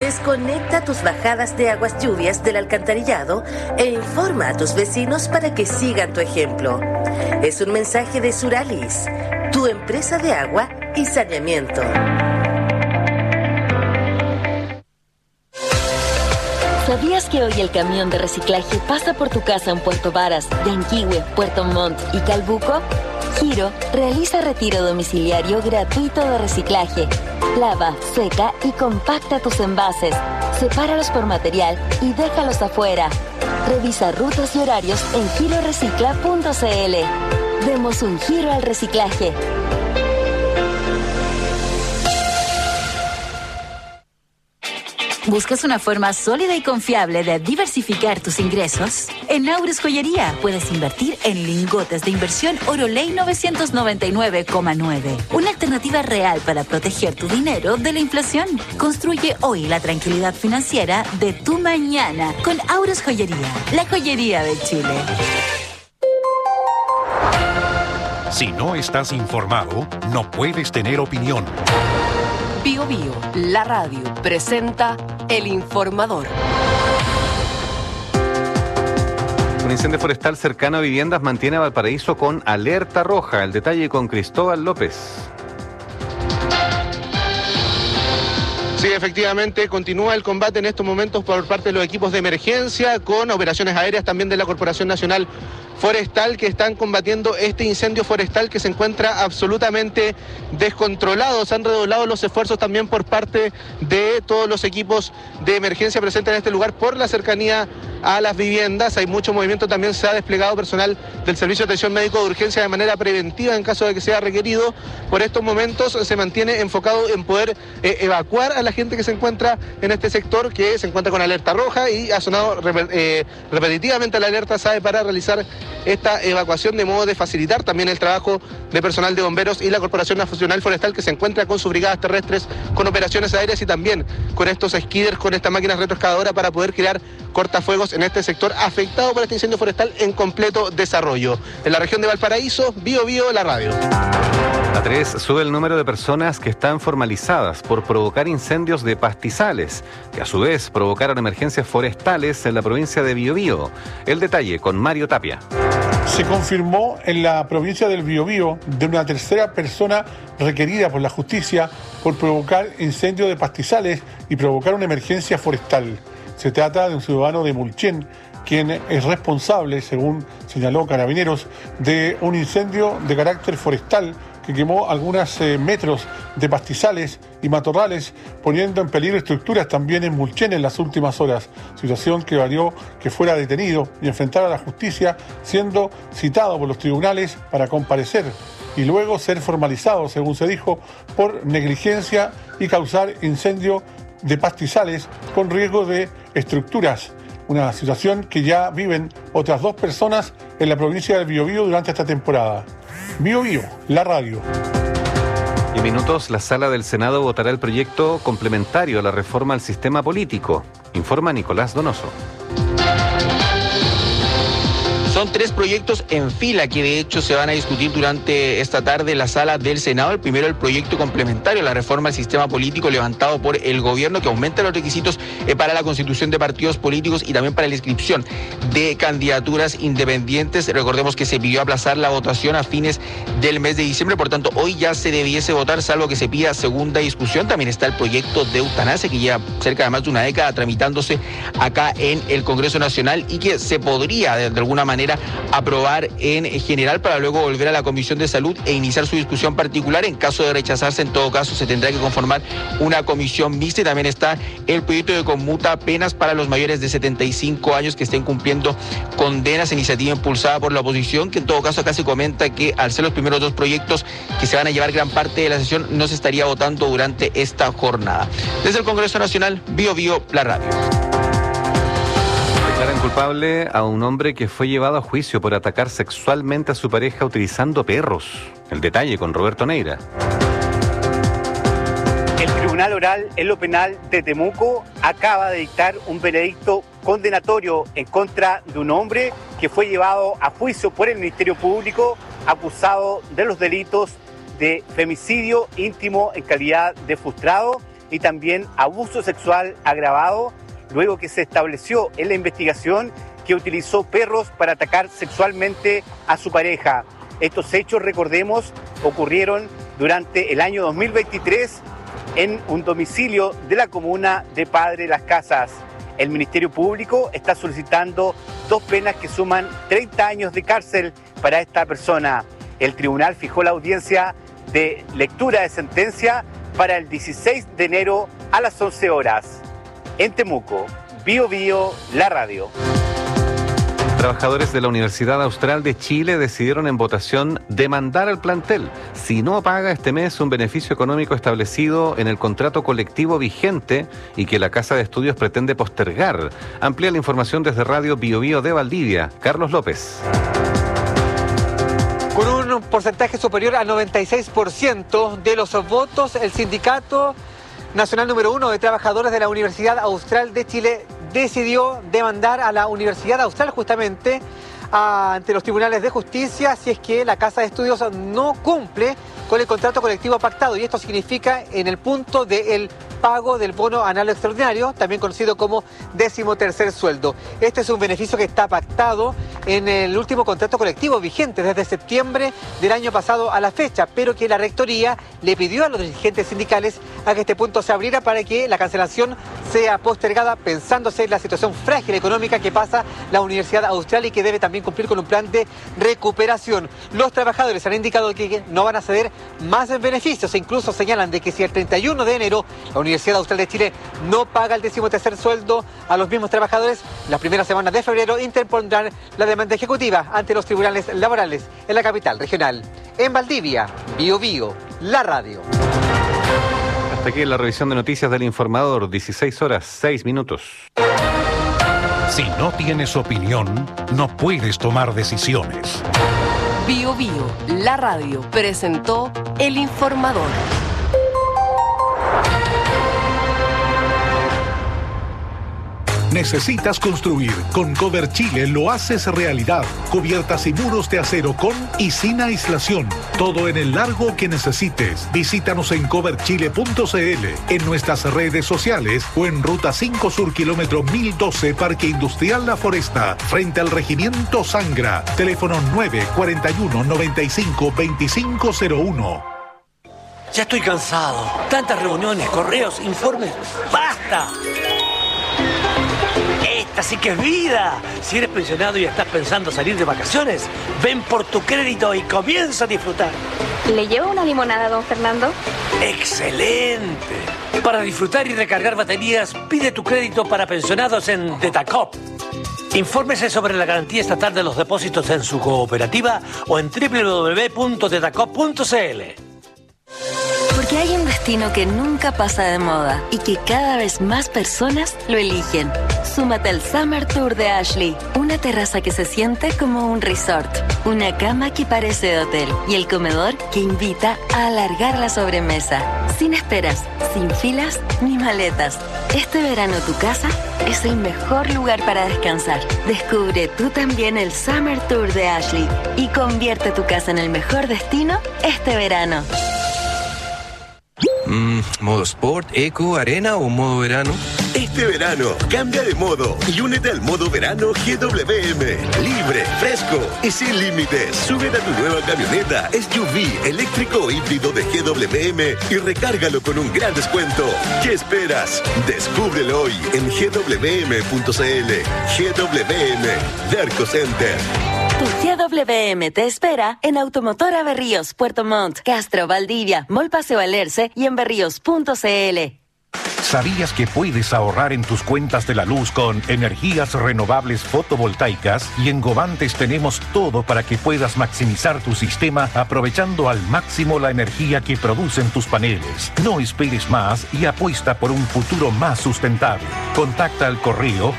Desconecta tus bajadas de aguas lluvias del alcantarillado e informa a tus vecinos para que sigan tu ejemplo. Es un mensaje de Suralis, tu empresa de agua y saneamiento. ¿Sabías que hoy el camión de reciclaje pasa por tu casa en Puerto Varas, Yanquihue, Puerto Montt y Calbuco? Giro realiza retiro domiciliario gratuito de reciclaje. Lava, seca y compacta tus envases. Sepáralos por material y déjalos afuera. Revisa rutas y horarios en girorecicla.cl. Demos un giro al reciclaje. ¿Buscas una forma sólida y confiable de diversificar tus ingresos? En Aures Joyería puedes invertir en lingotes de inversión Oro Ley 999,9. Una alternativa real para proteger tu dinero de la inflación. Construye hoy la tranquilidad financiera de tu mañana con Aures Joyería, la joyería de Chile. Si no estás informado, no puedes tener opinión. Bio Bio, la radio, presenta El Informador. Un incendio forestal cercano a viviendas mantiene a Valparaíso con alerta roja. El detalle con Cristóbal López. Sí, efectivamente, continúa el combate en estos momentos por parte de los equipos de emergencia, con operaciones aéreas también de la Corporación Nacional Forestal, que están combatiendo este incendio forestal que se encuentra absolutamente descontrolado. Se han redoblado los esfuerzos también por parte de todos los equipos de emergencia presentes en este lugar por la cercanía a las viviendas. Hay mucho movimiento, también se ha desplegado personal del Servicio de Atención Médico de Urgencia de manera preventiva en caso de que sea requerido. Por estos momentos se mantiene enfocado en poder evacuar a la gente que se encuentra en este sector, que se encuentra con alerta roja, y ha sonado repetitivamente la alerta SAE para realizar esta evacuación, de modo de facilitar también el trabajo de personal de bomberos y la Corporación Nacional Forestal, que se encuentra con sus brigadas terrestres, con operaciones aéreas y también con estos skiders, con estas máquinas retroexcavadoras para poder crear cortafuegos en este sector afectado por este incendio forestal en completo desarrollo. En la región de Valparaíso, Bio Bio, la radio. A3 sube el número de personas que están formalizadas por provocar incendios de pastizales, que a su vez provocaron emergencias forestales en la provincia de Biobío. El detalle con Mario Tapia. Se confirmó en la provincia del Biobío de una tercera persona requerida por la justicia por provocar incendio de pastizales y provocar una emergencia forestal. Se trata de un ciudadano de Mulchen, quien es responsable, según señaló Carabineros, de un incendio de carácter forestal que quemó algunos metros de pastizales y matorrales, poniendo en peligro estructuras también en Mulchen en las últimas horas, situación que valió que fuera detenido y enfrentara a la justicia, siendo citado por los tribunales para comparecer y luego ser formalizado, según se dijo, por negligencia y causar incendio de pastizales con riesgo de estructuras. Una situación que ya viven otras 2 personas en la provincia del Biobío durante esta temporada. Bio Bio, la radio. Y en minutos, la sala del Senado votará el proyecto complementario a la reforma al sistema político. Informa Nicolás Donoso. Son 3 proyectos en fila que de hecho se van a discutir durante esta tarde en la sala del Senado. El primero, el proyecto complementario a la reforma al sistema político levantado por el gobierno, que aumenta los requisitos para la constitución de partidos políticos y también para la inscripción de candidaturas independientes. Recordemos que se pidió aplazar la votación a fines del mes de diciembre, por tanto hoy ya se debiese votar, salvo que se pida segunda discusión. También está el proyecto de eutanasia, que lleva cerca de más de una década tramitándose acá en el Congreso Nacional y que se podría de alguna manera aprobar en general para luego volver a la Comisión de Salud e iniciar su discusión particular. En caso de rechazarse, en todo caso, se tendrá que conformar una comisión mixta. Y también está el proyecto de conmuta penas para los mayores de 75 años que estén cumpliendo condenas, iniciativa impulsada por la oposición, que en todo caso acá se comenta que al ser los primeros 2 proyectos que se van a llevar gran parte de la sesión, no se estaría votando durante esta jornada. Desde el Congreso Nacional, Bio Bio, la radio. Declaran culpable a un hombre que fue llevado a juicio por atacar sexualmente a su pareja utilizando perros. El detalle con Roberto Neira. El Tribunal Oral en lo Penal de Temuco acaba de dictar un veredicto condenatorio en contra de un hombre que fue llevado a juicio por el Ministerio Público acusado de los delitos de femicidio íntimo en calidad de frustrado y también abuso sexual agravado, luego que se estableció en la investigación que utilizó perros para atacar sexualmente a su pareja. Estos hechos, recordemos, ocurrieron durante el año 2023 en un domicilio de la comuna de Padre Las Casas. El Ministerio Público está solicitando 2 penas que suman 30 años de cárcel para esta persona. El tribunal fijó la audiencia de lectura de sentencia para el 16 de enero a las 11 horas. En Temuco, Bío Bío, la radio. Trabajadores de la Universidad Austral de Chile decidieron en votación demandar al plantel si no paga este mes un beneficio económico establecido en el contrato colectivo vigente y que la Casa de Estudios pretende postergar. Amplía la información desde Radio Bío Bío de Valdivia. Carlos López. Con un porcentaje superior al 96% de los votos, el Sindicato Nacional número 1 de Trabajadores de la Universidad Austral de Chile decidió demandar a la Universidad Austral justamente ante los tribunales de justicia si es que la Casa de Estudios no cumple con el contrato colectivo pactado, y esto significa en el punto del pago del bono anual extraordinario, también conocido como 13º sueldo. Este es un beneficio que está pactado en el último contrato colectivo vigente desde septiembre del año pasado a la fecha, pero que la Rectoría le pidió a los dirigentes sindicales a que este punto se abriera para que la cancelación sea postergada, pensándose en la situación frágil económica que pasa la Universidad Austral y que debe también cumplir con un plan de recuperación. Los trabajadores han indicado que no van a ceder más beneficios e incluso señalan de que si el 31 de enero la Universidad Austral de Chile no paga el 13º sueldo a los mismos trabajadores, las primeras semanas de febrero interpondrán la demanda ejecutiva ante los tribunales laborales en la capital regional. En Valdivia, Bío Bío, la radio. Hasta aquí la revisión de noticias del Informador, 16 horas, 6 minutos. Si no tienes opinión, no puedes tomar decisiones. Bío Bío, la radio, presentó El Informador. ¿Necesitas construir? Con Cover Chile lo haces realidad. Cubiertas y muros de acero con y sin aislación. Todo en el largo que necesites. Visítanos en coverchile.cl, en nuestras redes sociales o en Ruta 5 Sur, kilómetro 1012, Parque Industrial La Foresta, frente al Regimiento Sangra. Teléfono 941-95-2501. Ya estoy cansado. Tantas reuniones, correos, informes. ¡Basta! Esta sí que es vida. Si eres pensionado y estás pensando salir de vacaciones, ven por tu crédito y comienza a disfrutar. ¿Le llevo una limonada, don Fernando? ¡Excelente! Para disfrutar y recargar baterías, pide tu crédito para pensionados en Tetacop. Infórmese sobre la garantía estatal de los depósitos en su cooperativa o en www.tetacop.cl. Porque hay un destino que nunca pasa de moda y que cada vez más personas lo eligen. Súmate al Summer Tour de Ashley. Una terraza que se siente como un resort, una cama que parece de hotel y el comedor que invita a alargar la sobremesa. Sin esperas, sin filas ni maletas. Este verano tu casa es el mejor lugar para descansar. Descubre tú también el Summer Tour de Ashley y convierte tu casa en el mejor destino este verano. ¿Modo Sport, Eco, Arena o modo verano? Este verano, cambia de modo y únete al modo verano GWM. Libre, fresco y sin límites. Sube a tu nueva camioneta SUV eléctrico o híbrido de GWM y recárgalo con un gran descuento. ¿Qué esperas? Descúbrelo hoy en gwm.cl. GWM, de Arco Center. Tu GWM te espera en Automotora Berríos, Puerto Montt, Castro, Valdivia, Mall Paseo Alerce y en berríos.cl. ¿Sabías que puedes ahorrar en tus cuentas de la luz con energías renovables fotovoltaicas? Y en Govantes tenemos todo para que puedas maximizar tu sistema aprovechando al máximo la energía que producen tus paneles. No esperes más y apuesta por un futuro más sustentable. Contacta al correo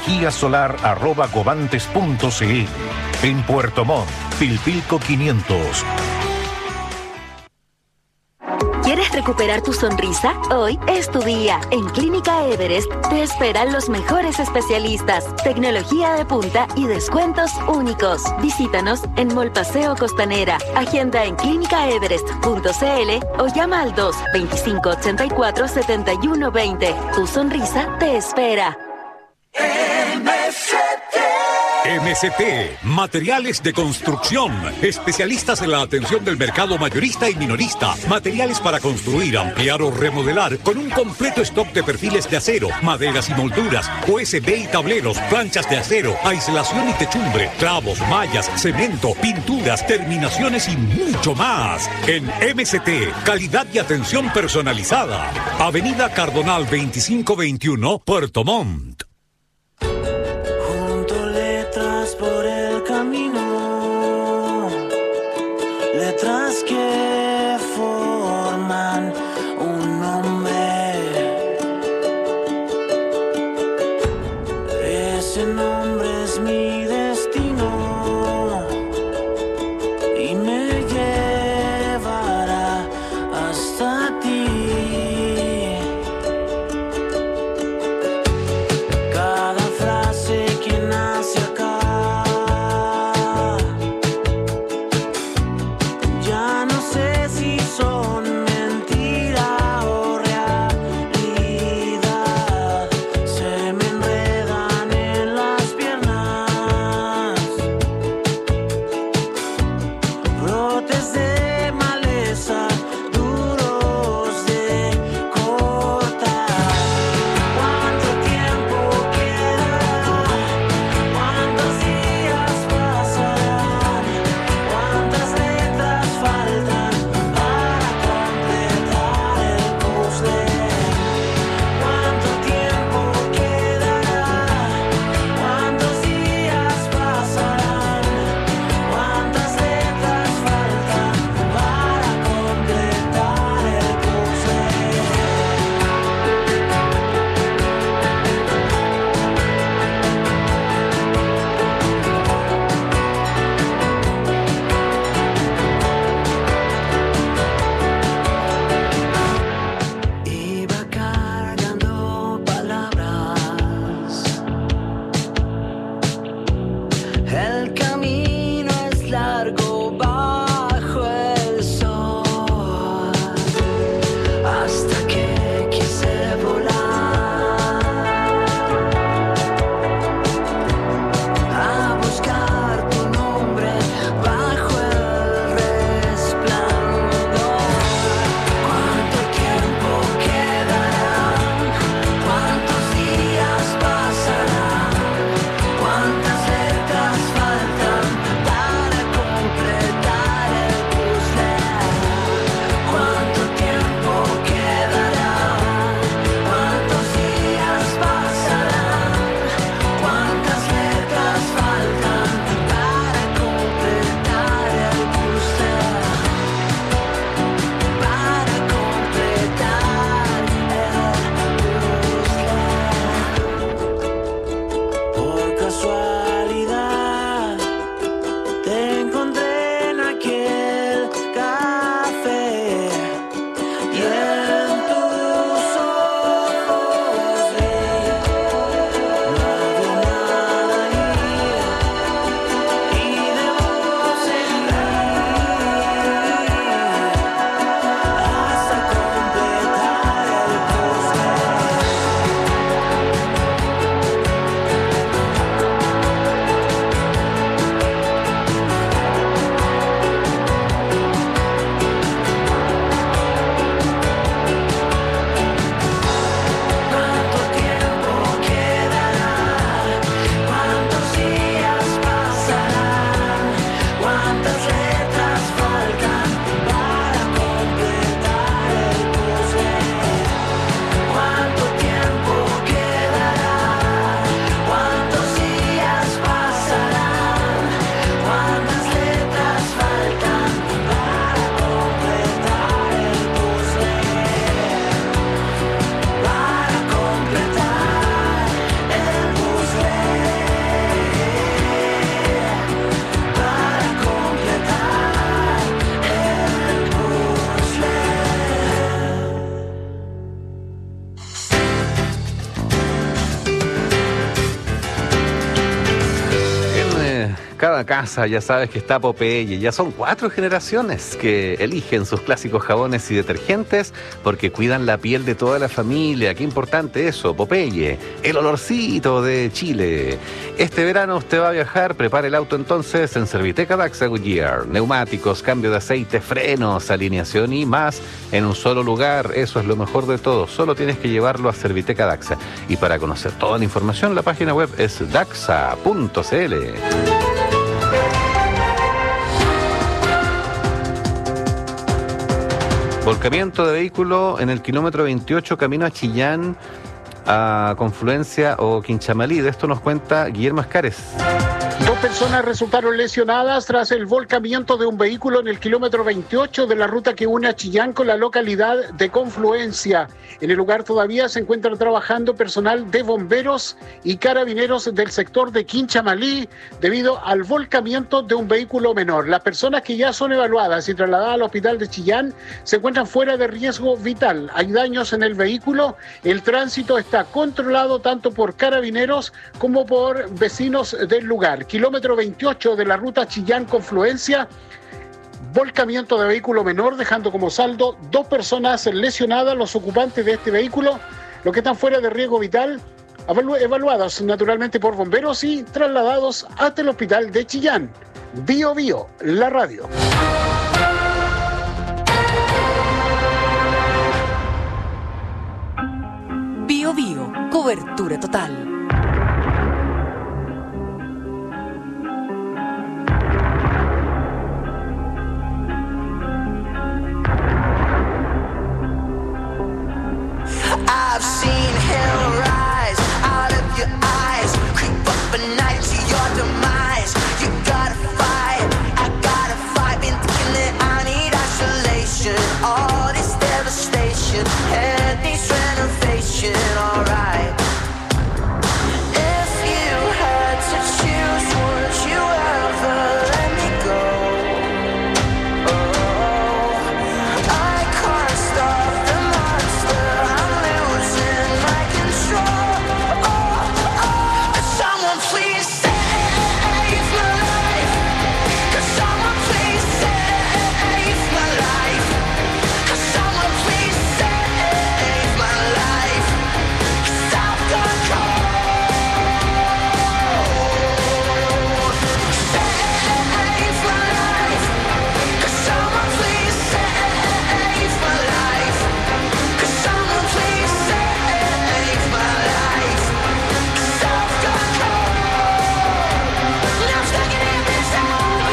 energiasolar@govantes.cl. En Puerto Montt, Pilpilco 500. ¿Quieres recuperar recuperar tu sonrisa? Hoy es tu día. En Clínica Everest te esperan los mejores especialistas, tecnología de punta y descuentos únicos. Visítanos en Mall Paseo Costanera. Agenda en clinicaeverest.cl o llama al 2-2584-7120. Tu sonrisa te espera. MCT, materiales de construcción, especialistas en la atención del mercado mayorista y minorista, materiales para construir, ampliar o remodelar, con un completo stock de perfiles de acero, maderas y molduras, USB y tableros, planchas de acero, aislación y techumbre, clavos, mallas, cemento, pinturas, terminaciones y mucho más. En MCT, calidad y atención personalizada. Avenida Cardonal 2521, Puerto Montt. Por el camino, letras que forman un nombre. Ese nombre es mi destino y me llevará hasta ti. Cada frase que nace acá son mentira o realidad, se me enredan en las piernas. cada casa ya sabes que está Popeye. Ya son 4 generaciones que eligen sus clásicos jabones y detergentes porque cuidan la piel de toda la familia. Qué importante eso, Popeye, el olorcito de Chile. Este verano usted va a viajar, prepare el auto entonces en Serviteca Daxa Goodyear. Neumáticos, cambio de aceite, frenos, alineación y más en un solo lugar. Eso es lo mejor de todo. Solo tienes que llevarlo a Serviteca Daxa. Y para conocer toda la información, la página web es daxa.cl. Volcamiento de vehículo en el kilómetro 28, camino a Chillán, a Confluencia o Quinchamalí. De esto nos cuenta Guillermo Escares. 2 personas resultaron lesionadas tras el volcamiento de un vehículo en el kilómetro 28 de la ruta que une a Chillán con la localidad de Confluencia. En el lugar todavía se encuentra trabajando personal de bomberos y carabineros del sector de Quinchamalí debido al volcamiento de un vehículo menor. Las personas que ya son evaluadas y trasladadas al hospital de Chillán se encuentran fuera de riesgo vital. Hay daños en el vehículo. El tránsito está controlado tanto por carabineros como por vecinos del lugar. Kilómetro 28 de la ruta Chillán-Confluencia, volcamiento de vehículo menor, dejando como saldo 2 personas lesionadas. Los ocupantes de este vehículo, los que están fuera de riesgo vital, evaluados naturalmente por bomberos y trasladados hasta el hospital de Chillán. Bio Bio, la radio. Bio Bio, cobertura total. I've seen hell rise out of your eyes, creep up a night to your demise. You gotta fight, I gotta fight. Been thinking that I need isolation. All this devastation and this renovation, alright. If you had to choose, would you ever let me go? Oh, I can't stop the monster. I'm losing my control. Someone please save my life. Could someone please save my life? Could someone please save my life? 'Cause I've gone cold. Save my life. Could someone please save my life? Could someone please save my life? 'Cause I've gone cold. And I'm stuck in this hole.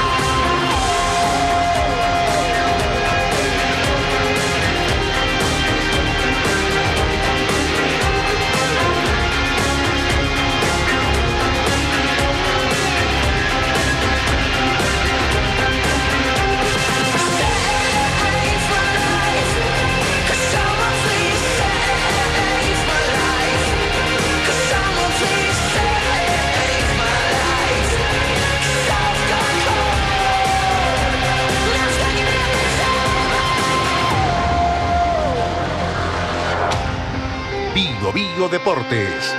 Bio Bio Deportes.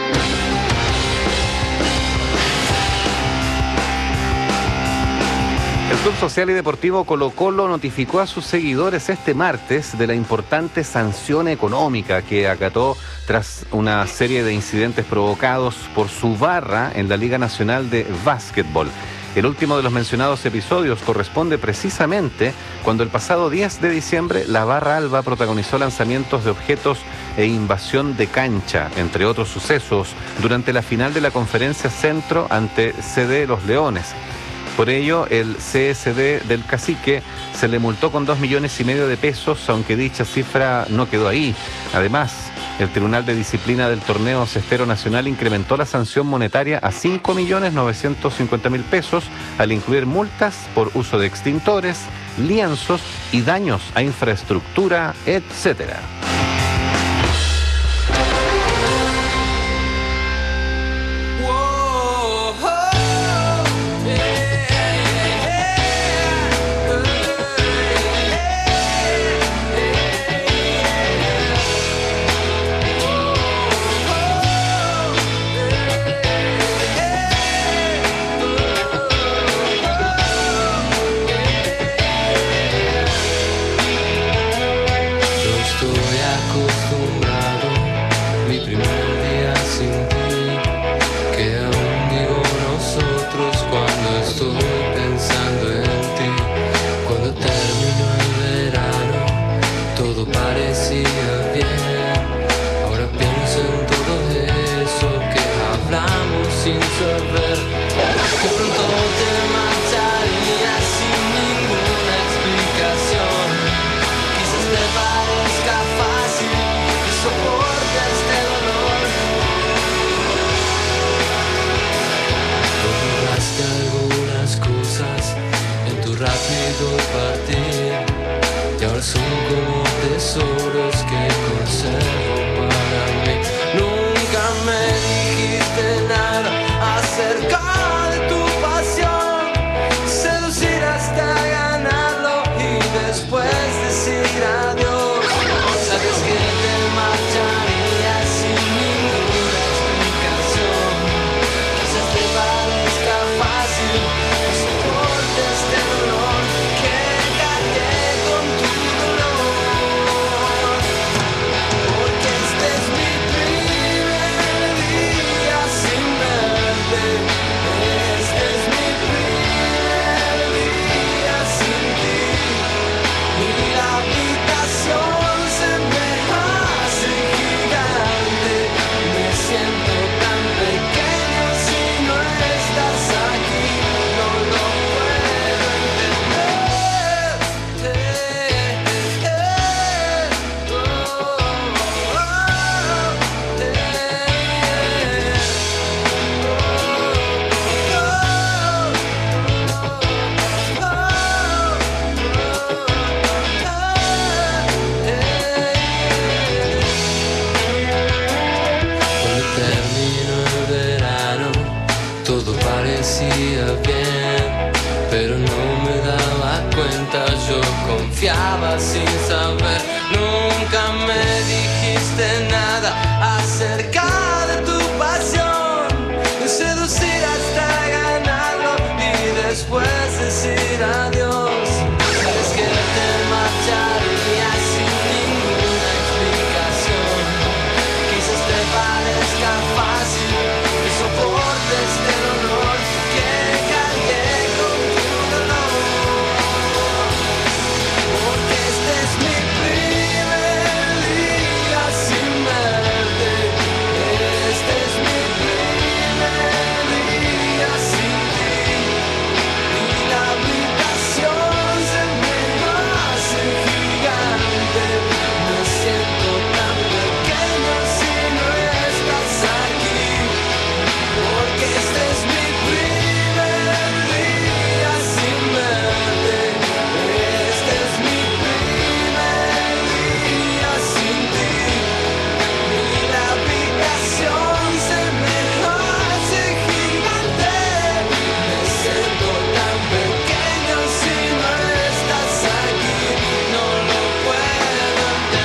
El Club Social y Deportivo Colo-Colo notificó a sus seguidores este martes de la importante sanción económica que acató tras una serie de incidentes provocados por su barra en la Liga Nacional de Básquetbol. El último de los mencionados episodios corresponde precisamente cuando el pasado 10 de diciembre la Barra Alba protagonizó lanzamientos de objetos e invasión de cancha, entre otros sucesos, durante la final de la Conferencia Centro ante CD Los Leones. Por ello, el CSD del Cacique se le multó con 2,5 millones de pesos, aunque dicha cifra no quedó ahí. Además, el Tribunal de Disciplina del Torneo Cestero Nacional incrementó la sanción monetaria a 5.950.000 pesos al incluir multas por uso de extintores, lienzos y daños a infraestructura, etcétera. camino el verano, todo parecía bien, pero no me daba cuenta, yo confiaba sin saber. Nunca me dijiste nada acerca de tu pasión, de seducir hasta ganarlo y después decir adiós. Sabes que te marcharías sin ninguna explicación. Quizás te parezca fácil que soportes el honor que cargué con tu dolor. Porque este es mi primer día sin verte. Este es mi primer día sin ti. Y la habitación se me hace gigante. Me siento tan pequeño si no estás aquí. Porque este es mi primer día sin verte. Este es mi primer día sin ti. Y la habitación se me hace gigante. Me siento tan pequeño si no estás aquí. No lo puedo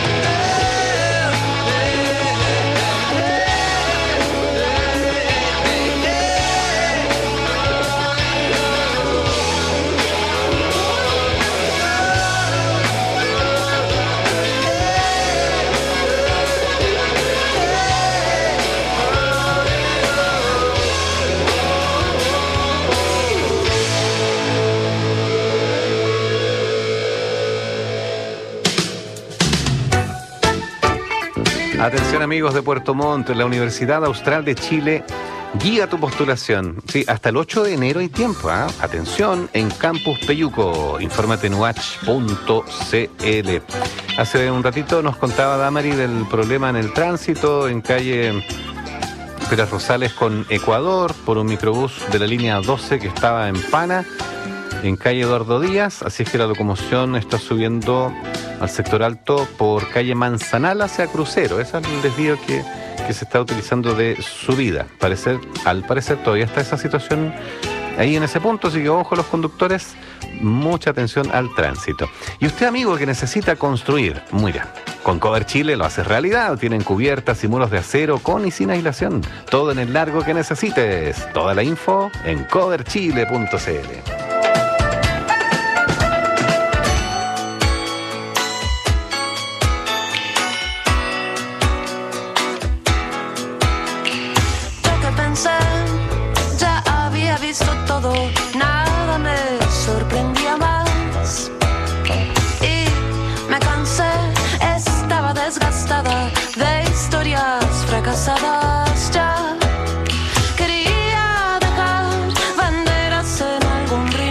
Atención amigos de Puerto Montt, la Universidad Austral de Chile guía tu postulación. Sí, hasta el 8 de enero hay tiempo, ¿ah? Atención, en Campus Peyuco, infórmate en uach.cl. Hace un ratito nos contaba Damari del problema en el tránsito en calle Pérez Rosales con Ecuador por un microbús de la línea 12 que estaba en Pana, en calle Eduardo Díaz, así es que la locomoción está subiendo al sector alto por calle Manzanal hacia Crucero. Ese es el desvío que se está utilizando de subida. Al parecer todavía está esa situación ahí en ese punto, así que ojo los conductores, mucha atención al tránsito. Y usted, amigo, que necesita construir, mira, con Cover Chile lo haces realidad. Tienen cubiertas y muros de acero con y sin aislación. Todo en el largo que necesites. Toda la info en coverchile.cl. Nada me sorprendía más y me cansé, estaba desgastada de historias fracasadas ya. Quería dejar banderas en algún río.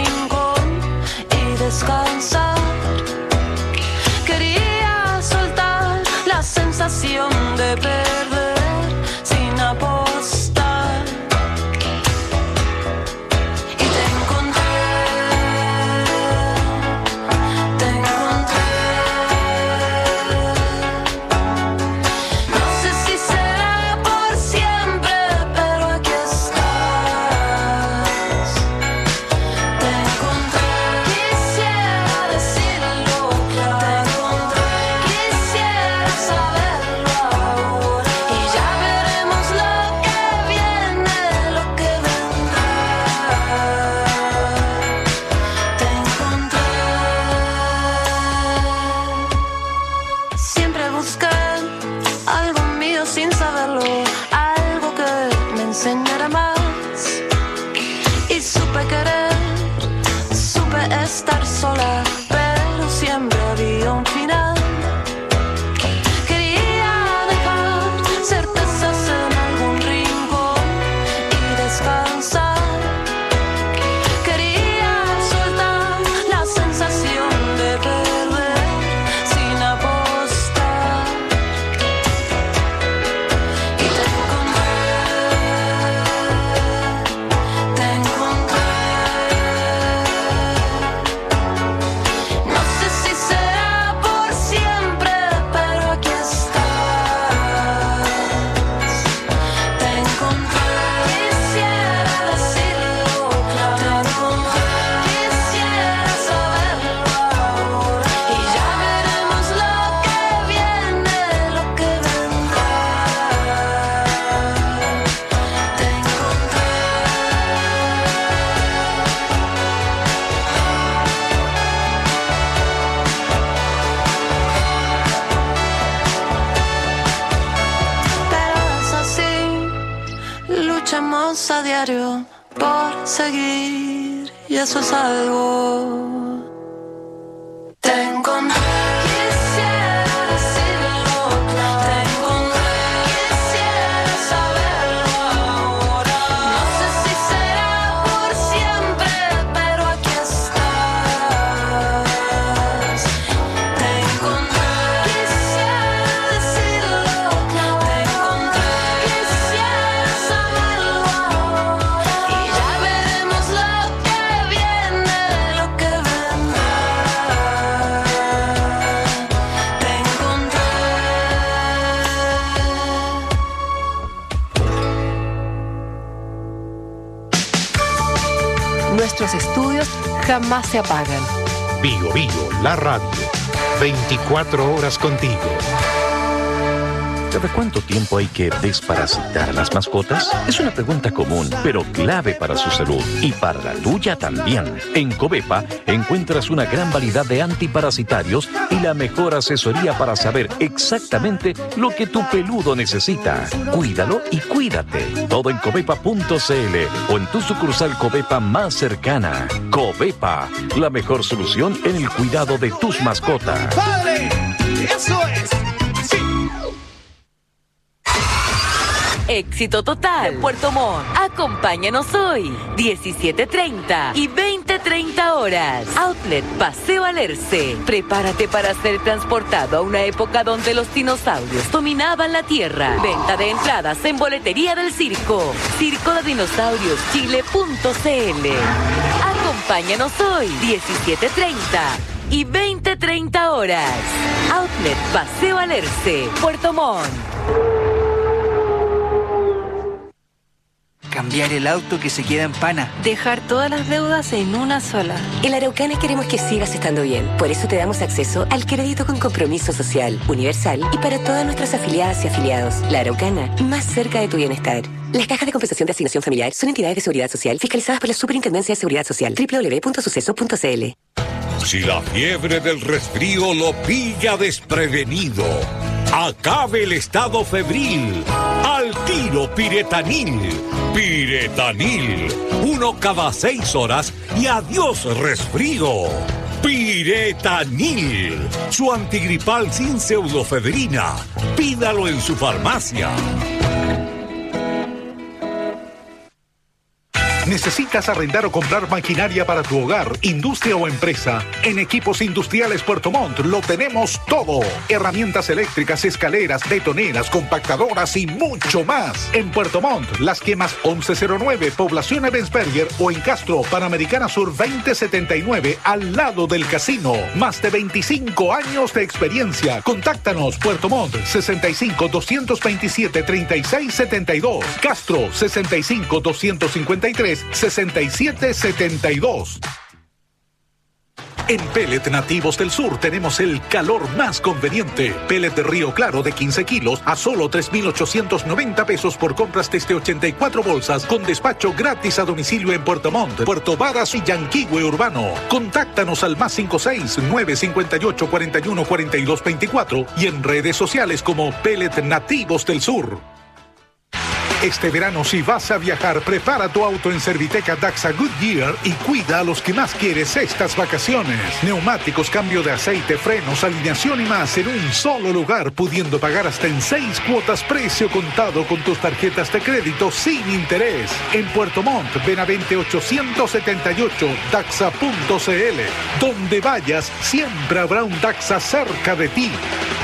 luchamos a diario por seguir y eso es algo. Te encontré. Quisiera decirlo, te encontré. Quisiera saberlo ahora. No sé si será por siempre, pero aquí estás. Te encontré. Quisiera decirlo, te encontré. Quisiera saberlo ahora. Y ya veremos lo que viene, lo que vendrá. Nuestros estudios jamás se apagan. Bio Bio, la radio. 24 horas contigo. ¿Cada cuánto tiempo hay que desparasitar a las mascotas? Es una pregunta común, pero clave para su salud y para la tuya también. En Covepa encuentras una gran variedad de antiparasitarios y la mejor asesoría para saber exactamente lo que tu peludo necesita. Cuídalo y cuídate. Todo en covepa.cl o en tu sucursal Covepa más cercana. Covepa, la mejor solución en el cuidado de tus mascotas. ¡Padre! ¡Eso es! ¡Sí! Éxito total. Puerto Montt. Acompáñanos hoy. 17:30 y 20:30 horas. Outlet Paseo Alerce. Prepárate para ser transportado a una época donde los dinosaurios dominaban la tierra. Venta de entradas en boletería del circo. Circo de Dinosaurios Chile.cl. Acompáñanos hoy. 17:30 y 20:30 horas. Outlet Paseo Alerce. Puerto Montt. Cambiar el auto que se queda en pana. Dejar todas las deudas en una sola. En Araucana queremos que sigas estando bien. Por eso te damos acceso al crédito con compromiso social, universal y para todas nuestras afiliadas y afiliados. La Araucana, más cerca de tu bienestar. Las cajas de compensación de asignación familiar son entidades de seguridad social fiscalizadas por la Superintendencia de Seguridad Social. www.suceso.cl. Si la fiebre del resfrío lo pilla desprevenido, acabe el estado febril. Al tiro Piretanil. Piretanil. 1 cada 6 horas y adiós resfrío. Piretanil. Su antigripal sin pseudofebrina. Pídalo en su farmacia. ¿Necesitas arrendar o comprar maquinaria para tu hogar, industria o empresa? En Equipos Industriales Puerto Montt lo tenemos todo. Herramientas eléctricas, escaleras, betoneras, compactadoras y mucho más. En Puerto Montt, Las Quemas 1109, Población Ebensberger o en Castro, Panamericana Sur 2079, al lado del casino. Más de 25 años de experiencia. Contáctanos, Puerto Montt, 65 227 3672. Castro, 65 253 6772. En Pellet Nativos del Sur tenemos el calor más conveniente. Pellet de Río Claro de 15 kilos a solo 3,890 pesos por compras desde 84 bolsas con despacho gratis a domicilio en Puerto Montt, Puerto Varas y Yanquihue Urbano. Contáctanos al +56 958 41 42 24 y en redes sociales como Pellet Nativos del Sur. Este verano, si vas a viajar, prepara tu auto en Serviteca Daxa Goodyear y cuida a los que más quieres estas vacaciones. Neumáticos, cambio de aceite, frenos, alineación y más en un solo lugar, pudiendo pagar hasta en 6 cuotas precio contado con tus tarjetas de crédito sin interés. En Puerto Montt, Benavente 878, Daxa.cl. Donde vayas, siempre habrá un Daxa cerca de ti.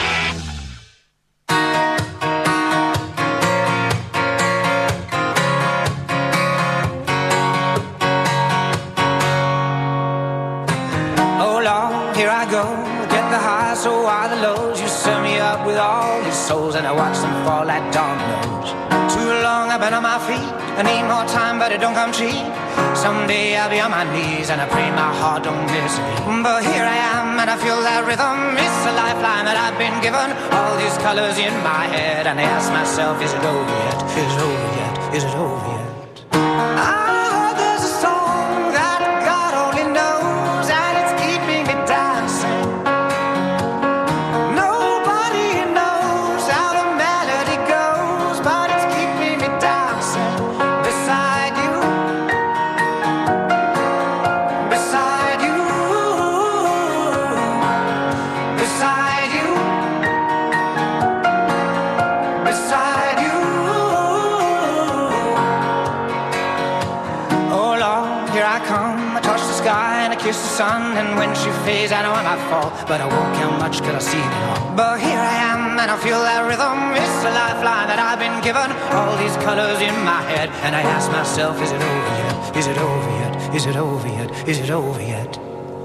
Souls and I watch them fall like dominoes. Too long I've been on my feet. I need more time, but it don't come cheap. Someday I'll be on my knees and I pray my heart don't miss me. But here I am and I feel that rhythm. It's a lifeline that I've been given. All these colors in my head and I ask myself, is it over yet? Is it over yet? Is it over yet? There's a song that God only knows and it's keeping me dancing. I come, I touch the sky and I kiss the sun. And when she fades, I know I might fall, but I won't count much till I see it all. But here I am and I feel that rhythm. It's a lifeline that I've been given. All these colors in my head, and I ask myself, is it over yet? Is it over yet? Is it over yet? Is it over yet?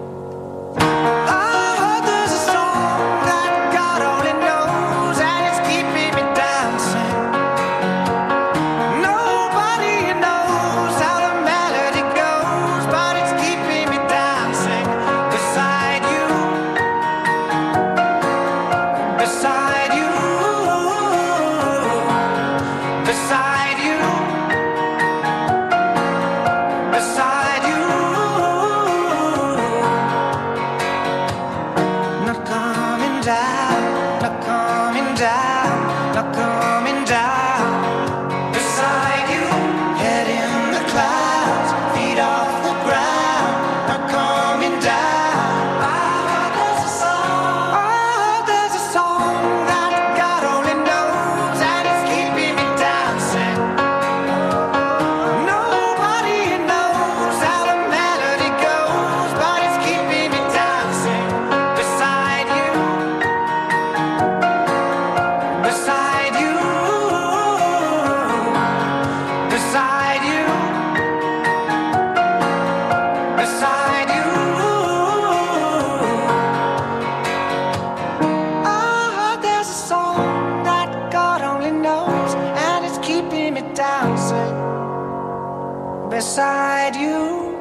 Beside you.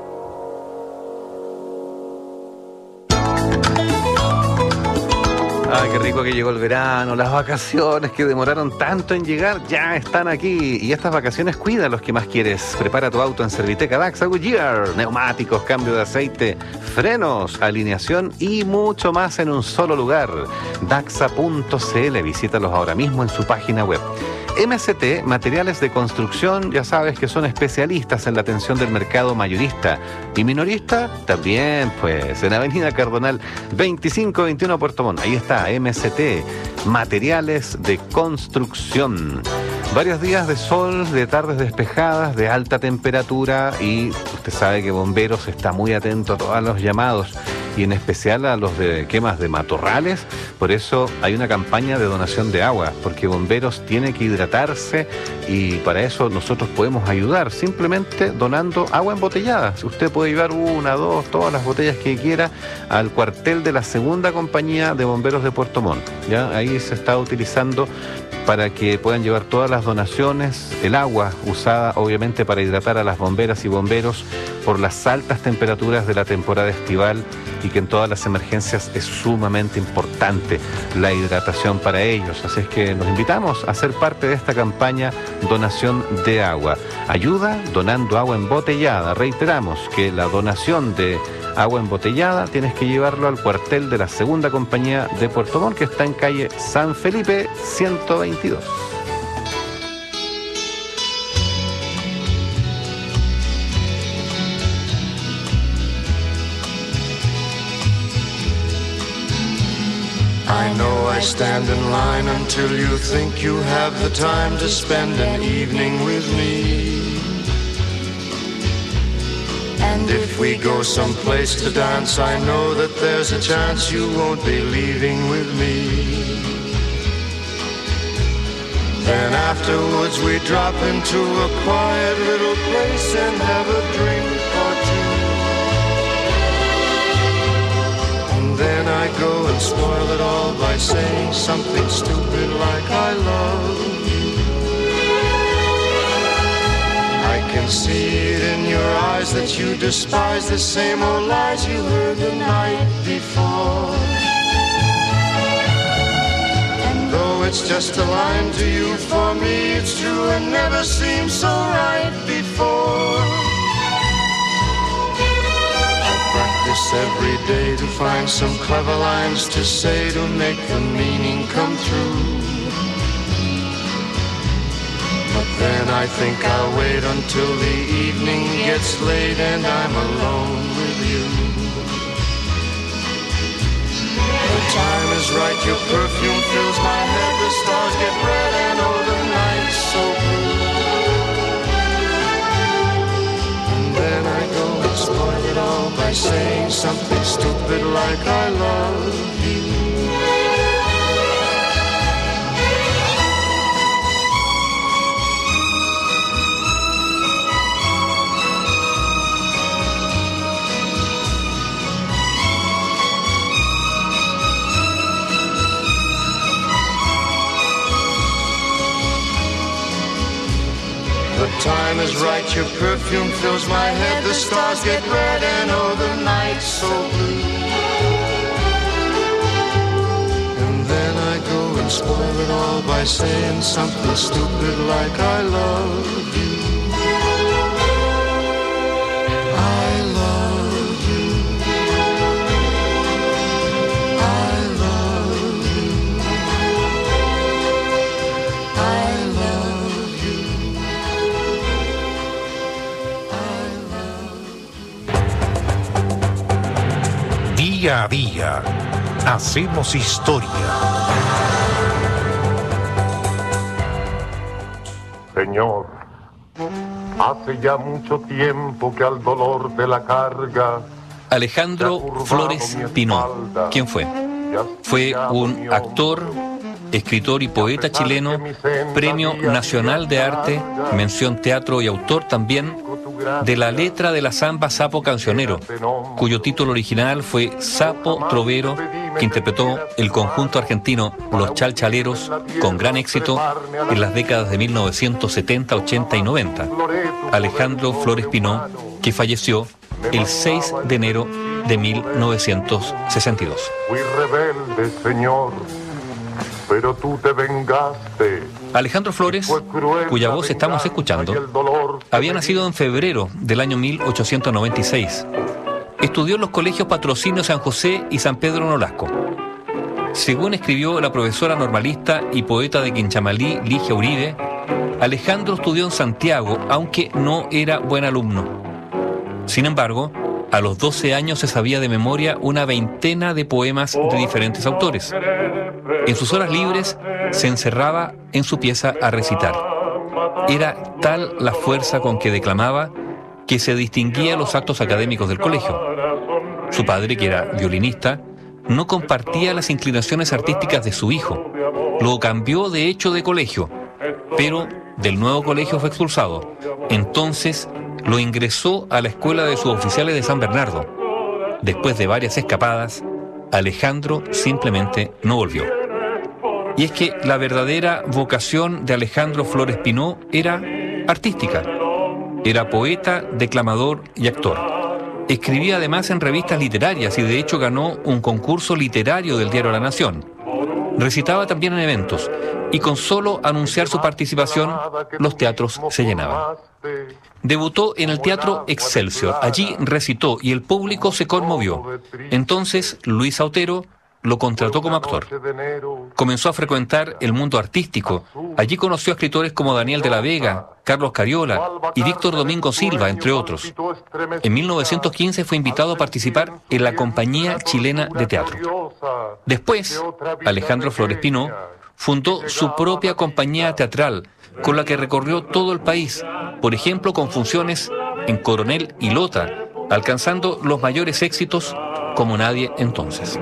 Ay, qué rico que llegó el verano, las vacaciones que demoraron tanto en llegar ya están aquí. Y estas vacaciones cuida a los que más quieres. Prepara tu auto en Serviteca Daxa Goodyear. Neumáticos, cambio de aceite, frenos, alineación y mucho más en un solo lugar. Daxa.cl, visítalos ahora mismo en su página web. MST, materiales de construcción, ya sabes que son especialistas en la atención del mercado mayorista y minorista, también pues en Avenida Cardonal 2521 Puerto Montt. Ahí está, MST, materiales de construcción. Varios días de sol, de tardes despejadas, de alta temperatura y usted sabe que Bomberos está muy atento a todos los llamados y en especial a los de quemas de matorrales. Por eso hay una campaña de donación de agua, porque Bomberos tiene que hidratarse y para eso nosotros podemos ayudar simplemente donando agua embotellada. Usted puede llevar una, dos, todas las botellas que quiera al cuartel de la segunda compañía de bomberos de Puerto Montt. ¿Ya? Ahí se está utilizando para que puedan llevar todas las donaciones, el agua usada obviamente para hidratar a las bomberas y bomberos por las altas temperaturas de la temporada estival y que en todas las emergencias es sumamente importante la hidratación para ellos. Así es que los invitamos a ser parte de esta campaña Donación de Agua. Ayuda donando agua embotellada. Reiteramos que la donación de agua embotellada tienes que llevarlo al cuartel de la segunda compañía de Puerto Montt, que está en calle San Felipe 122. I know I stand in line until you think you have the time to spend an evening with me. And if we go someplace to dance, I know that there's a chance you won't be leaving with me. Then afterwards we drop into a quiet little place and have a drink or two. And then I go and spoil it all by saying something stupid like I love you. I can see it in your eyes that you despise the same old lies you heard the night before. And though it's just a line to you, for me it's true and never seemed so right before. I practice every day to find some clever lines to say to make the meaning come true. But then I think I'll wait until the evening gets late and I'm alone with you. The time is right, your perfume fills my head, the stars get red and oh the night's so blue. And then I go something stupid like I love you. The time is right, your perfume fills my head, the stars get red and oh, the night's so blue. And then I go and spoil it all by saying something stupid like I love you. I love you. I love you. I love you. Día a día, hacemos historia. Señor, hace ya mucho tiempo que al dolor de la carga... Alejandro Flores Pinó, ¿quién fue? Fue un actor, escritor y poeta chileno, Premio Nacional de Arte, mención teatro y autor también de la letra de la samba Sapo Cancionero, cuyo título original fue Sapo Trovero, que interpretó el conjunto argentino Los Chalchaleros con gran éxito en las décadas de 1970, 80 y 90. Alejandro Flores Pinó, que falleció el 6 de enero de 1962. Fui rebelde, Señor, pero tú te vengaste. Alejandro Flores, cuya voz estamos escuchando, había nacido en febrero del año 1896. Estudió en los colegios Patrocinio San José y San Pedro Nolasco. Según escribió la profesora normalista y poeta de Quinchamalí, Ligia Uribe, Alejandro estudió en Santiago, aunque no era buen alumno. Sin embargo, a los 12 años se sabía de memoria una veintena de poemas de diferentes autores. En sus horas libres se encerraba en su pieza a recitar. Era tal la fuerza con que declamaba que se distinguía en los actos académicos del colegio. Su padre, que era violinista, no compartía las inclinaciones artísticas de su hijo. Lo cambió de hecho de colegio, pero del nuevo colegio fue expulsado. Entonces lo ingresó a la escuela de suboficiales de San Bernardo. Después de varias escapadas, Alejandro simplemente no volvió. Y es que la verdadera vocación de Alejandro Flores Pinó era artística. Era poeta, declamador y actor. Escribía además en revistas literarias y de hecho ganó un concurso literario del diario La Nación. Recitaba también en eventos y con solo anunciar su participación, los teatros se llenaban. Debutó en el Teatro Excelsior. Allí recitó y el público se conmovió. Entonces Luis Autero lo contrató como actor. Comenzó a frecuentar el mundo artístico. Allí conoció a escritores como Daniel de la Vega, Carlos Cariola y Víctor Domingo Silva, entre otros. En 1915 fue invitado a participar en la Compañía Chilena de Teatro. Después, Alejandro Flores Pinó fundó su propia compañía teatral, con la que recorrió todo el país, por ejemplo con funciones en Coronel y Lota, alcanzando los mayores éxitos como nadie entonces.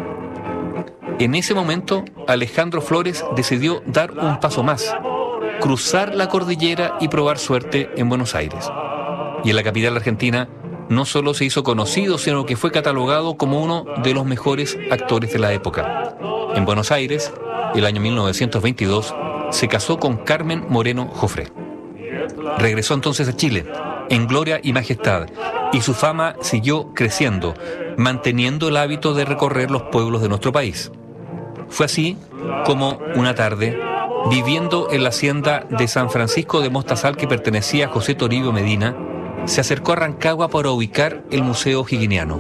En ese momento, Alejandro Flores decidió dar un paso más, cruzar la cordillera y probar suerte en Buenos Aires. Y en la capital argentina, no solo se hizo conocido, sino que fue catalogado como uno de los mejores actores de la época. En Buenos Aires, el año 1922, se casó con Carmen Moreno Jofré. Regresó entonces a Chile, en gloria y majestad, y su fama siguió creciendo, manteniendo el hábito de recorrer los pueblos de nuestro país. Fue así como una tarde, viviendo en la hacienda de San Francisco de Mostazal que pertenecía a José Toribio Medina, se acercó a Rancagua para ubicar el Museo O'Higginiano.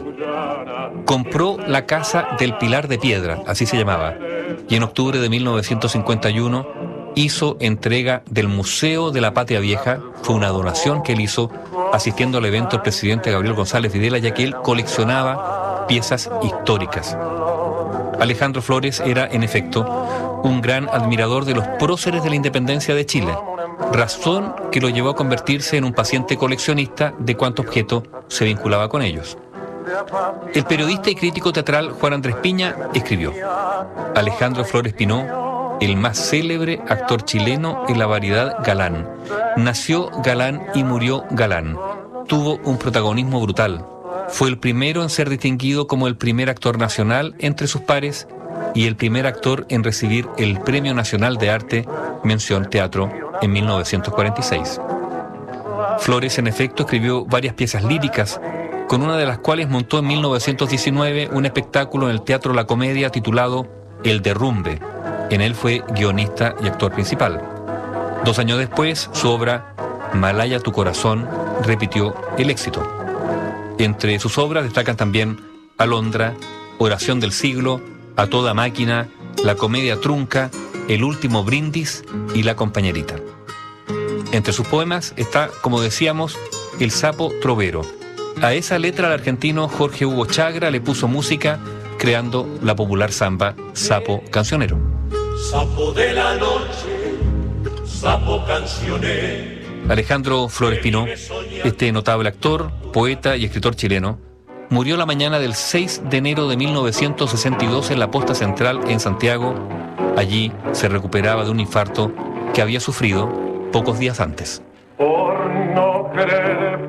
Compró la Casa del Pilar de Piedra, así se llamaba, y en octubre de 1951 hizo entrega del Museo de la Patria Vieja. Fue una donación que él hizo asistiendo al evento el presidente Gabriel González Videla, ya que él coleccionaba piezas históricas. Alejandro Flores era, en efecto, un gran admirador de los próceres de la independencia de Chile, razón que lo llevó a convertirse en un paciente coleccionista de cuanto objeto se vinculaba con ellos. El periodista y crítico teatral Juan Andrés Piña escribió: Alejandro Flores Pinó, el más célebre actor chileno en la variedad galán. Nació galán y murió galán. Tuvo un protagonismo brutal. Fue el primero en ser distinguido como el primer actor nacional entre sus pares y el primer actor en recibir el Premio Nacional de Arte Mención Teatro en 1946. Flores, en efecto, escribió varias piezas líricas, con una de las cuales montó en 1919 un espectáculo en el Teatro La Comedia titulado El Derrumbe. En él fue guionista y actor principal. 2 años después, su obra Malaya tu corazón repitió el éxito. Entre sus obras destacan también Alondra, Oración del siglo, A toda máquina, La comedia trunca, El último brindis y La compañerita. Entre sus poemas está, como decíamos, El sapo trovero. A esa letra el argentino Jorge Hugo Chagra le puso música, creando la popular samba Sapo Cancionero. Sapo de la noche, sapo cancionero. Alejandro Flores Pinó, este notable actor, poeta y escritor chileno, murió la mañana del 6 de enero de 1962 en la posta central en Santiago. Allí se recuperaba de un infarto que había sufrido pocos días antes. Por no querer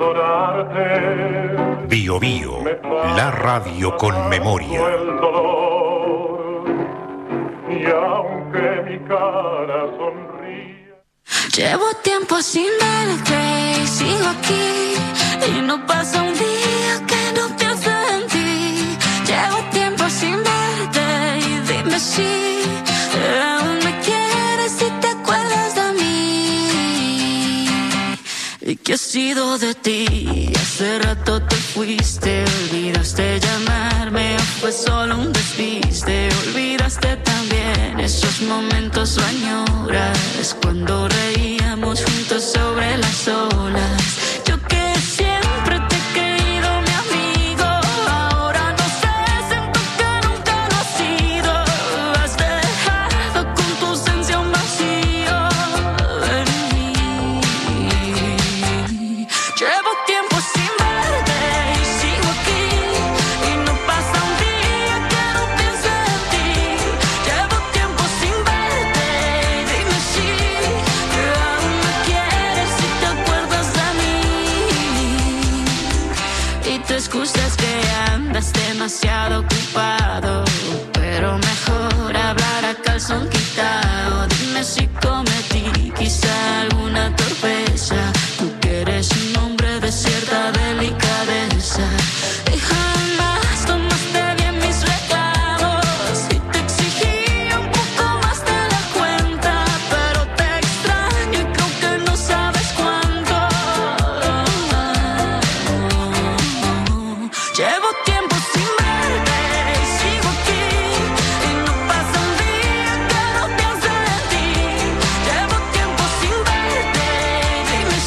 perdonarte. Bio Bio, la radio con memoria. El dolor, y aunque mi cara sonríe. Llevo tiempo sin verte y sigo aquí, y no pasa un día que no piense en ti. Llevo tiempo sin verte y dime si aún me quieres, si te acuerdas de mí. ¿Y qué ha sido de ti? Hace rato te fuiste, olvidaste llamarme, o fue solo un despiste. Olvidaste también esos momentos o añoras cuando reíamos juntos sobre las olas. Yo que siempre te he querido, mi amigo, ahora no sé, siento que nunca lo has sido. Has dejado con tu ausencia un vacío en mí. Llevo tiempo sin verte y sigo aquí, y no pasa un día que no piense en ti. Llevo tiempo sin verte, dime si aún me quieres, si te acuerdas de mí. Y te excusas que andas demasiado ocupado, pero mejor hablar a calzón quitado. Dime si cometí quizá alguna torpeza, tú que eres un hombre de cierta delicadeza. Y jamás tomaste bien mis recados, y te exigí un poco más de la cuenta, pero te extraño y creo que no sabes cuánto. Llevo tiempo sin verte y sigo aquí, y no pasa un día que no piense en ti. Llevo tiempo sin verte, dime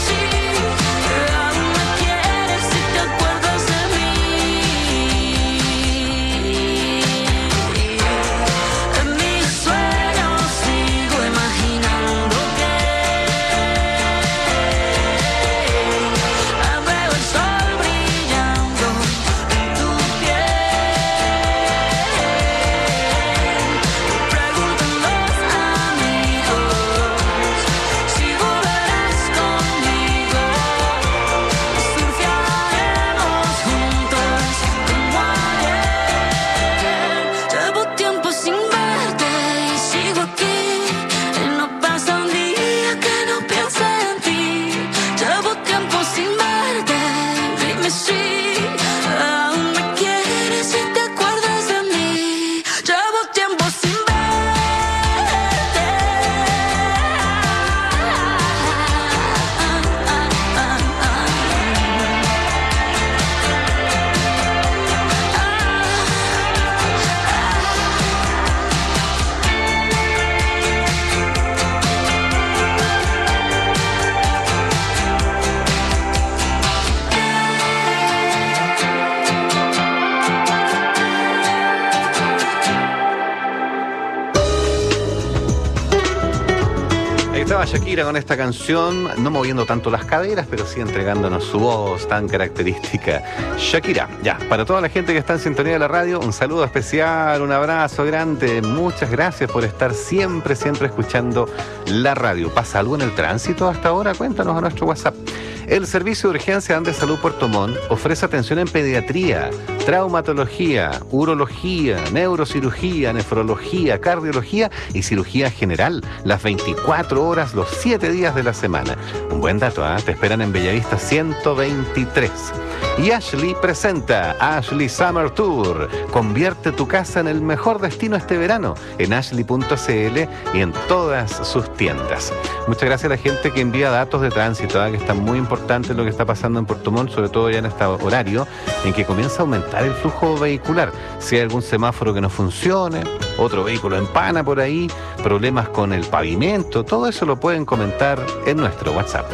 Shakira con esta canción, no moviendo tanto las caderas, pero sí entregándonos su voz tan característica. Shakira, ya, para toda la gente que está en sintonía de la radio, un saludo especial, un abrazo grande. Muchas gracias por estar siempre escuchando la radio. ¿Pasa algo en el tránsito hasta ahora? Cuéntanos a nuestro WhatsApp. El Servicio de Urgencia Andes Salud Puerto Montt ofrece atención en pediatría, traumatología, urología, neurocirugía, nefrología, cardiología y cirugía general, las 24 horas, los 7 días de la semana. Un buen dato, ¿eh? Te esperan en Bellavista 123. Y Ashley presenta Ashley Summer Tour. Convierte tu casa en el mejor destino este verano en ashley.cl y en todas sus tiendas. Muchas gracias a la gente que envía datos de tránsito, que está muy importante lo que está pasando en Puerto Montt, sobre todo ya en este horario en que comienza a aumentar el flujo vehicular. Si hay algún semáforo que no funcione, otro vehículo empana por ahí, problemas con el pavimento, todo eso lo pueden comentar en nuestro WhatsApp.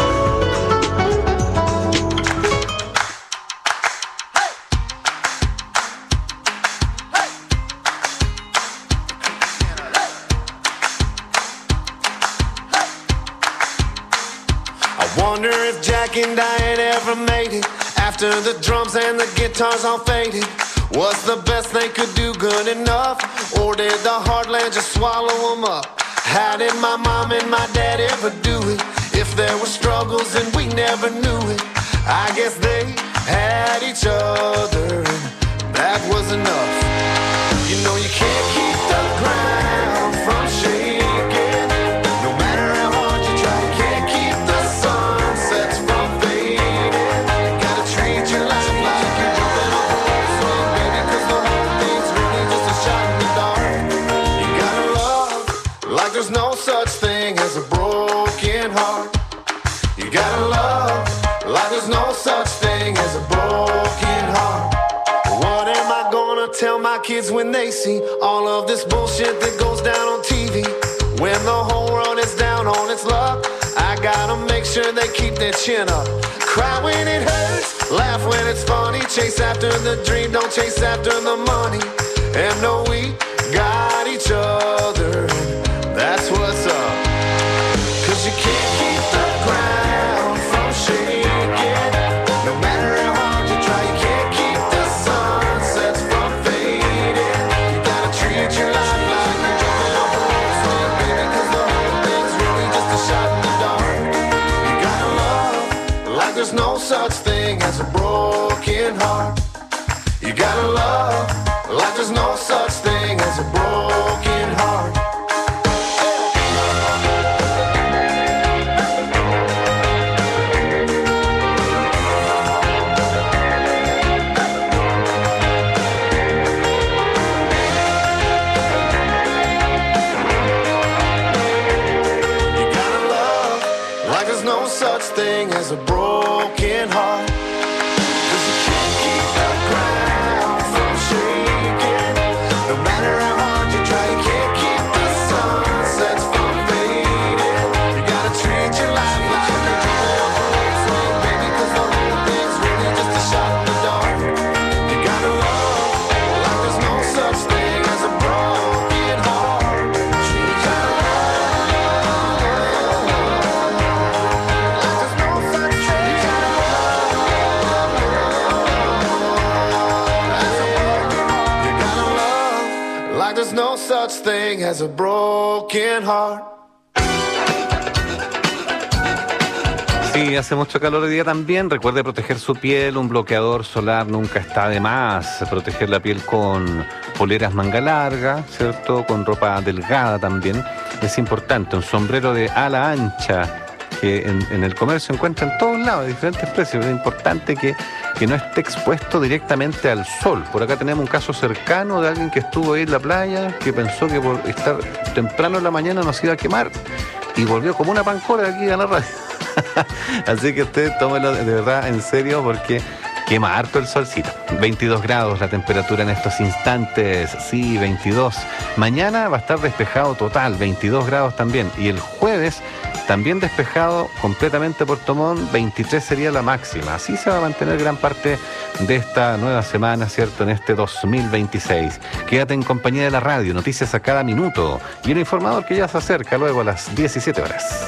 Wonder if Jack and Diane ever made it after the drums and the guitars all faded. Was the best they could do good enough, or did the heartland just swallow them up? How did my mom and my dad ever do it? If there were struggles and we never knew it, I guess they had each other and that was enough. You know you can't keep the ground from shaking. There's no such thing as a broken heart. You gotta love like there's no such thing as a broken heart. What am I gonna tell my kids when they see all of this bullshit that goes down on TV? When the whole world is down on its luck, I gotta make sure they keep their chin up. Cry when it hurts, laugh when it's funny. Chase after the dream, don't chase after the money. And no, we got each other. That's what's up. 'Cause you can't keep the ground from shaking. No matter how hard you try, you can't keep the sunsets from fading. You gotta treat your life like you're jumping off a roller swing, baby, 'cause the whole thing's really just a shot in the dark. You gotta love like there's no such thing as a broken heart. You gotta love like there's no such thing as a broken heart. Such thing as a broken heart. 'Cause you can't keep the ground from shaking. No matter how hard you try, you can't keep the sunsets from fading. You gotta treat your life like you're jumping off a roller swing, baby, 'cause the whole thing's really just a shot in the dark. You gotta love like there's no such thing as a broken heart. You gotta there's no such thing as a broken heart. Sí, hace mucho calor hoy día también. Recuerde proteger su piel, un bloqueador solar nunca está de más. Proteger la piel con poleras manga larga, ¿cierto? Con ropa delgada también. Es importante, un sombrero de ala ancha que en el comercio encuentra en todos lados, de diferentes precios. Es importante que no esté expuesto directamente al sol. Por acá tenemos un caso cercano de alguien que estuvo ahí en la playa, que pensó que por estar temprano en la mañana nos iba a quemar y volvió como una pancora aquí a la radio. Así que usted tómelo de verdad en serio, porque Quema harto el solcito. 22 grados la temperatura en estos instantes. Sí, 22. Mañana va a estar despejado total, 22 grados también. Y el jueves también despejado completamente Puerto Montt, 23 sería la máxima. Así se va a mantener gran parte de esta nueva semana, ¿cierto?, en este 2026. Quédate en compañía de la radio, noticias a cada minuto y un informador que ya se acerca luego a las 17 horas.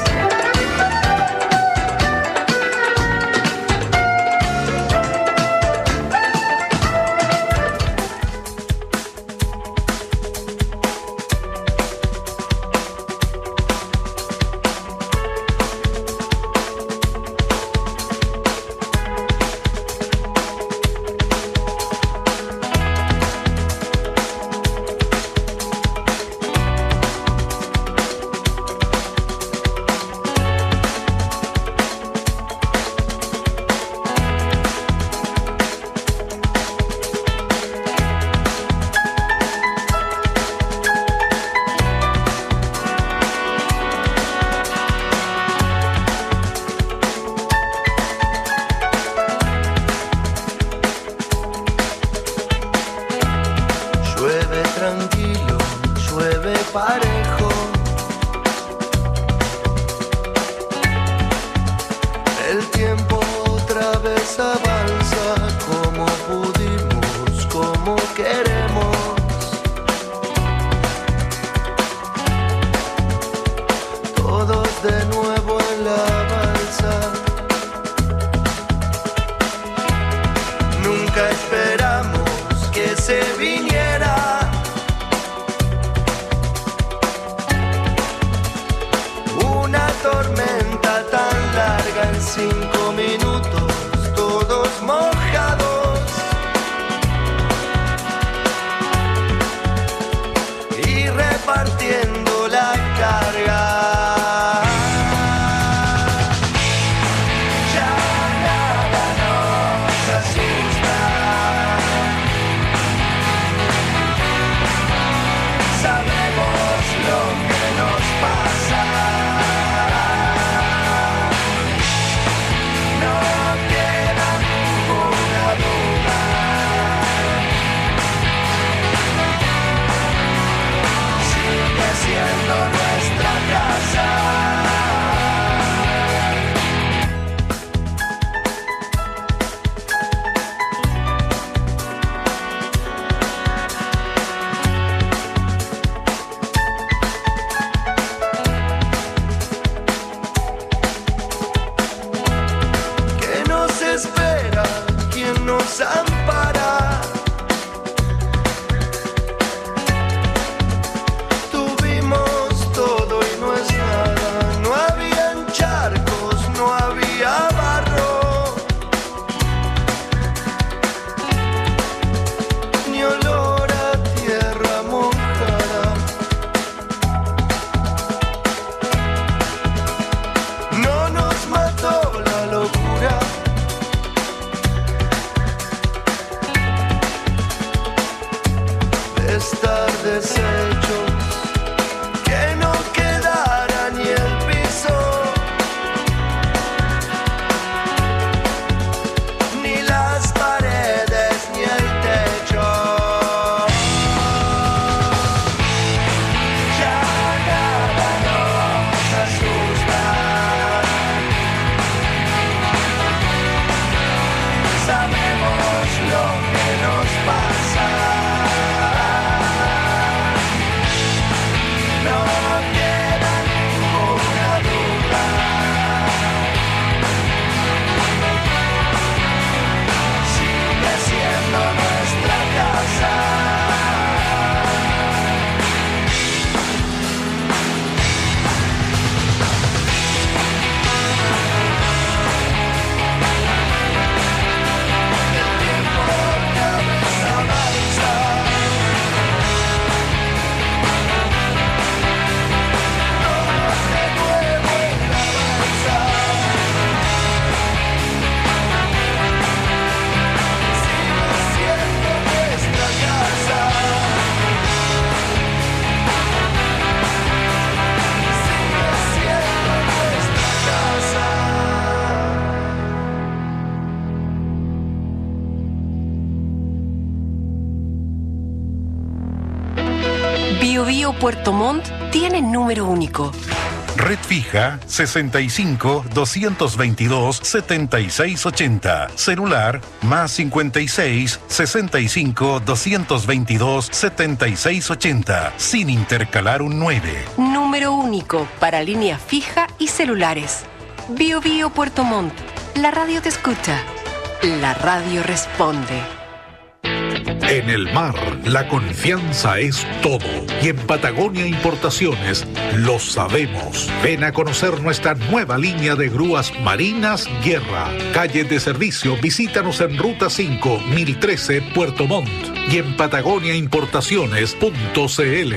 Biobío Puerto Montt tiene número único. Red fija 65 222 7680. Celular más 56 65 222 7680. Sin intercalar un 9. Número único para línea fija y celulares. Biobío Puerto Montt. La radio te escucha. La radio responde. En el mar, la confianza es todo. Y en Patagonia Importaciones lo sabemos. Ven a conocer nuestra nueva línea de grúas marinas Guerra. Calle de servicio, visítanos en Ruta 5, 1013, Puerto Montt. Y en patagoniaimportaciones.cl.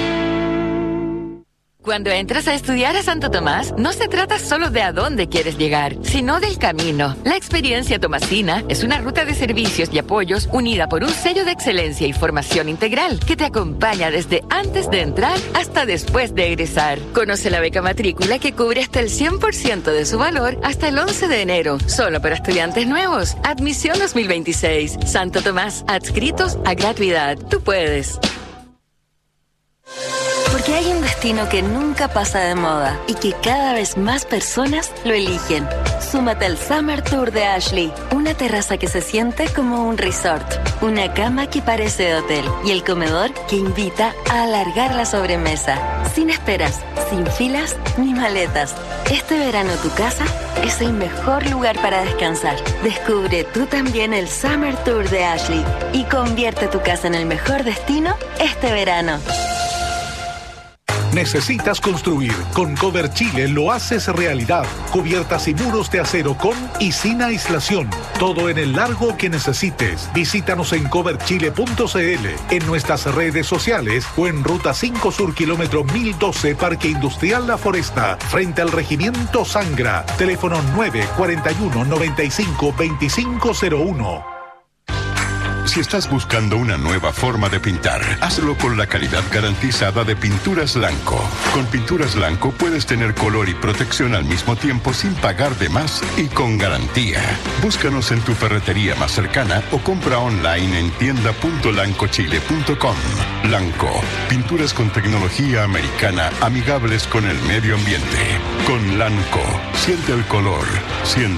Cuando entras a estudiar a Santo Tomás, no se trata solo de a dónde quieres llegar, sino del camino. La experiencia tomasina es una ruta de servicios y apoyos unida por un sello de excelencia y formación integral que te acompaña desde antes de entrar hasta después de egresar. Conoce la beca matrícula que cubre hasta el 100% de su valor hasta el 11 de enero, solo para estudiantes nuevos. Admisión 2026. Santo Tomás, adscritos a gratuidad. Tú puedes. Porque hay un destino que nunca pasa de moda y que cada vez más personas lo eligen. Súmate al Summer Tour de Ashley. Una terraza que se siente como un resort. Una cama que parece de hotel. Y el comedor que invita a alargar la sobremesa. Sin esperas, sin filas ni maletas. Este verano tu casa es el mejor lugar para descansar. Descubre tú también el Summer Tour de Ashley y convierte tu casa en el mejor destino este verano. ¿Necesitas construir? Con Cover Chile lo haces realidad. Cubiertas y muros de acero con y sin aislación. Todo en el largo que necesites. Visítanos en coverchile.cl, en nuestras redes sociales o en Ruta 5 Sur, kilómetro 1012, Parque Industrial La Foresta, frente al Regimiento Sangra. Teléfono 941-95-2501. Si estás buscando una nueva forma de pintar, hazlo con la calidad garantizada de Pinturas Lanco. Con Pinturas Lanco puedes tener color y protección al mismo tiempo sin pagar de más y con garantía. Búscanos en tu ferretería más cercana o compra online en tienda.lancochile.com. Lanco, pinturas con tecnología americana amigables con el medio ambiente. Con Lanco, siente el color, siente